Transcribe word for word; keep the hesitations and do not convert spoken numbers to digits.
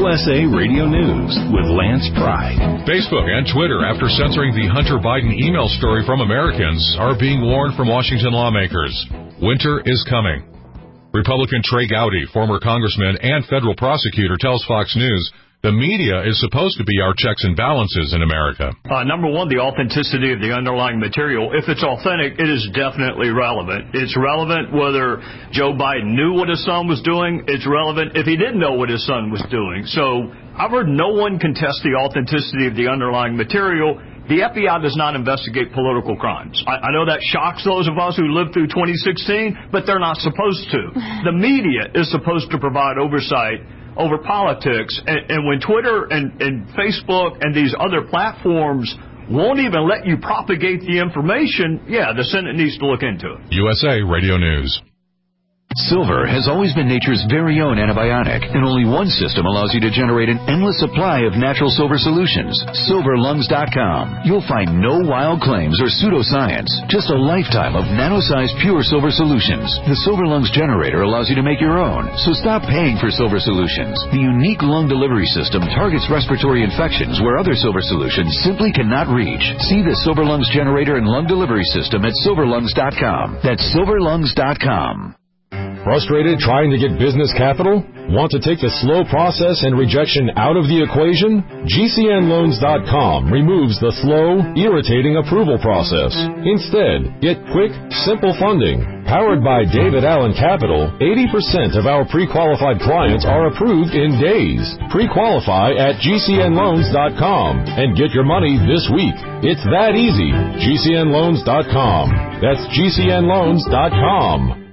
U S A Radio News with Lance Pride. Facebook and Twitter, after censoring the Hunter Biden email story from Americans, are being warned from Washington lawmakers. Winter is coming. Republican Trey Gowdy, former congressman and federal prosecutor, tells Fox News the media is supposed to be our checks and balances in America. Uh, number one, the authenticity of the underlying material. If it's authentic, it is definitely relevant. It's relevant whether Joe Biden knew what his son was doing. It's relevant if he didn't know what his son was doing. So I've heard no one contest the authenticity of the underlying material. The F B I does not investigate political crimes. I, I know that shocks those of us who lived through twenty sixteen, but they're not supposed to. The media is supposed to provide oversight over politics, and, and when Twitter and, and Facebook and these other platforms won't even let you propagate the information, yeah, the Senate needs to look into it. U S A Radio News. Silver has always been nature's very own antibiotic, and only one system allows you to generate an endless supply of natural silver solutions. silver lungs dot com. You'll find no wild claims or pseudoscience, just a lifetime of nano-sized pure silver solutions. The Silver Lungs generator allows you to make your own, so stop paying for silver solutions. The unique lung delivery system targets respiratory infections where other silver solutions simply cannot reach. See the Silver Lungs generator and lung delivery system at silver lungs dot com. That's silver lungs dot com. Frustrated trying to get business capital? Want to take the slow process and rejection out of the equation? G C N loans dot com removes the slow, irritating approval process. Instead, get quick, simple funding. Powered by David Allen Capital, eighty percent of our pre-qualified clients are approved in days. Pre-qualify at G C N loans dot com and get your money this week. It's that easy. G C N loans dot com. That's G C N loans dot com.